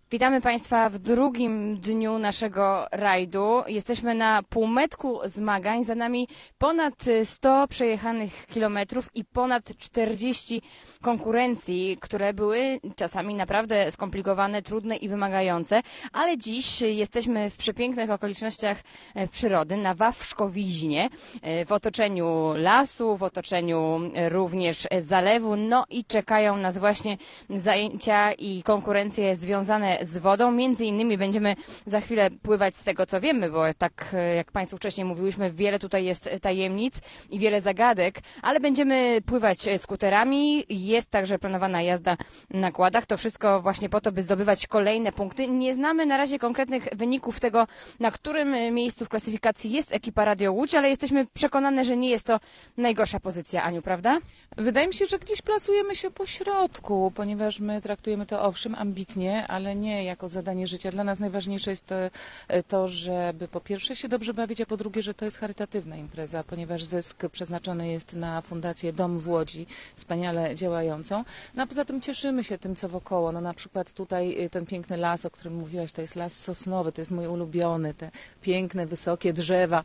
Witamy Państwa w drugim dniu naszego rajdu. Jesteśmy na półmetku zmagań. Za nami ponad 100 przejechanych kilometrów i ponad 40 konkurencji, które były czasami naprawdę skomplikowane, trudne i wymagające. Ale dziś jesteśmy w przepięknych okolicznościach przyrody, na Wawrzkowiźnie, w otoczeniu lasu, w otoczeniu również zalewu. No i czekają nas właśnie zajęcia i konkurencje związane z wodą. Między innymi będziemy za chwilę pływać z tego, co wiemy, bo tak jak Państwu wcześniej mówiłyśmy, wiele tutaj jest tajemnic i wiele zagadek, ale będziemy pływać skuterami. Jest także planowana jazda na quadach. To wszystko właśnie po to, by zdobywać kolejne punkty. Nie znamy na razie konkretnych wyników tego, na którym miejscu w klasyfikacji jest ekipa Radio Łódź, ale jesteśmy przekonane, że nie jest to najgorsza pozycja, Aniu, prawda? Wydaje mi się, że gdzieś plasujemy się po środku, ponieważ my traktujemy to owszem ambitnie, ale nie jako zadanie życia. Dla nas najważniejsze jest to, żeby po pierwsze się dobrze bawić, a po drugie, że to jest charytatywna impreza, ponieważ zysk przeznaczony jest na Fundację Dom w Łodzi, wspaniale działającą. No a poza tym cieszymy się tym, co wokoło. No na przykład tutaj ten piękny las, o którym mówiłaś, to jest las sosnowy, to jest mój ulubiony, te piękne, wysokie drzewa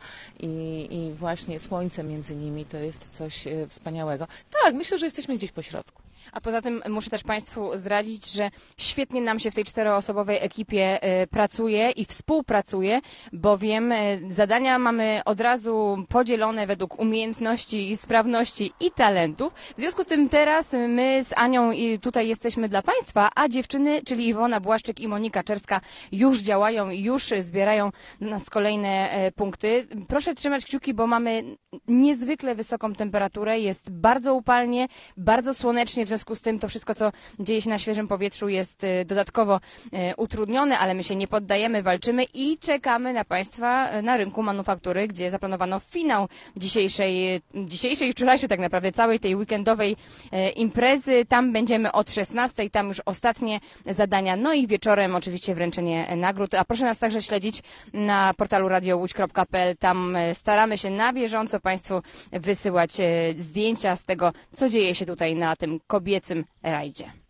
i właśnie słońce między nimi, to jest coś wspaniałego. Tak, myślę, że jesteśmy gdzieś po środku. A poza tym muszę też Państwu zdradzić, że świetnie nam się w tej czteroosobowej ekipie pracuje i współpracuje, bowiem zadania mamy od razu podzielone według umiejętności, sprawności i talentów. W związku z tym teraz my z Anią tutaj jesteśmy dla Państwa, a dziewczyny, czyli Iwona Błaszczyk i Monika Czerska już działają i już zbierają nas kolejne punkty. Proszę trzymać kciuki, bo mamy niezwykle wysoką temperaturę, jest bardzo upalnie, bardzo słonecznie, w związku z tym to wszystko, co dzieje się na świeżym powietrzu, jest dodatkowo utrudnione, ale my się nie poddajemy, walczymy i czekamy na Państwa na rynku manufaktury, gdzie zaplanowano finał dzisiejszej i wczorajszej tak naprawdę całej tej weekendowej imprezy. Tam będziemy od 16:00, tam już ostatnie zadania, no i wieczorem oczywiście wręczenie nagród. A proszę nas także śledzić na portalu radiołódź.pl. Tam staramy się na bieżąco Państwu wysyłać zdjęcia z tego, co dzieje się tutaj na tym kobiecym rajdzie.